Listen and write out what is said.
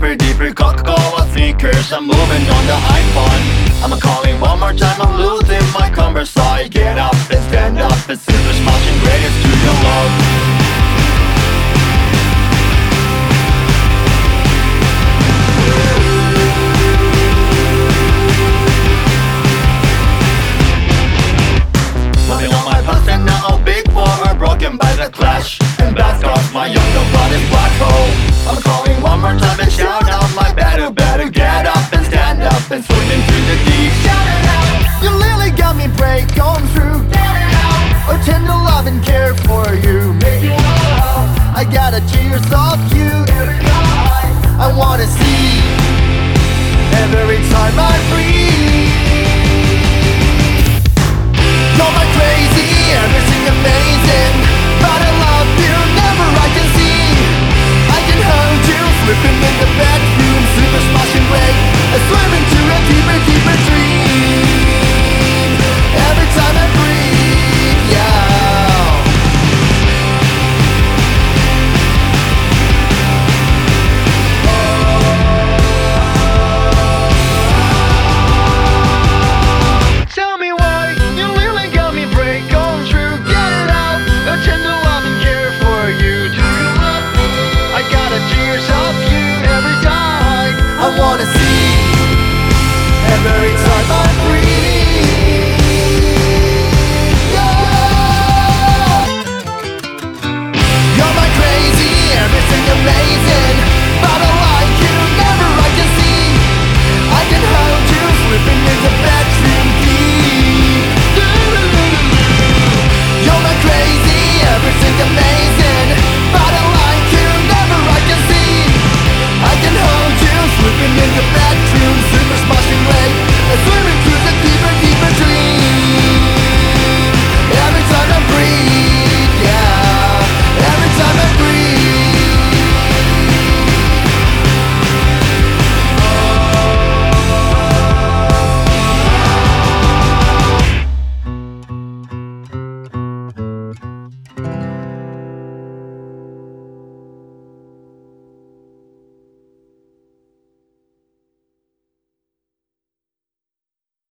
deeper Coca-Cola sneakers. I'm moving on the iPhone. I'm calling one more time, I'm losing my converse. So I get up and stand up and super smashing greatest to your love. Broken by the clash and blast off my younger body's black hole. I'm calling one more time and shout out my better get up and stand up and swim into the deep. Shout it out. You really got me break on through. Shout it out. Or tender love and care for you. Make it all. I got a tears of you every night. I wanna see every time I breathe. You're my crazy everything.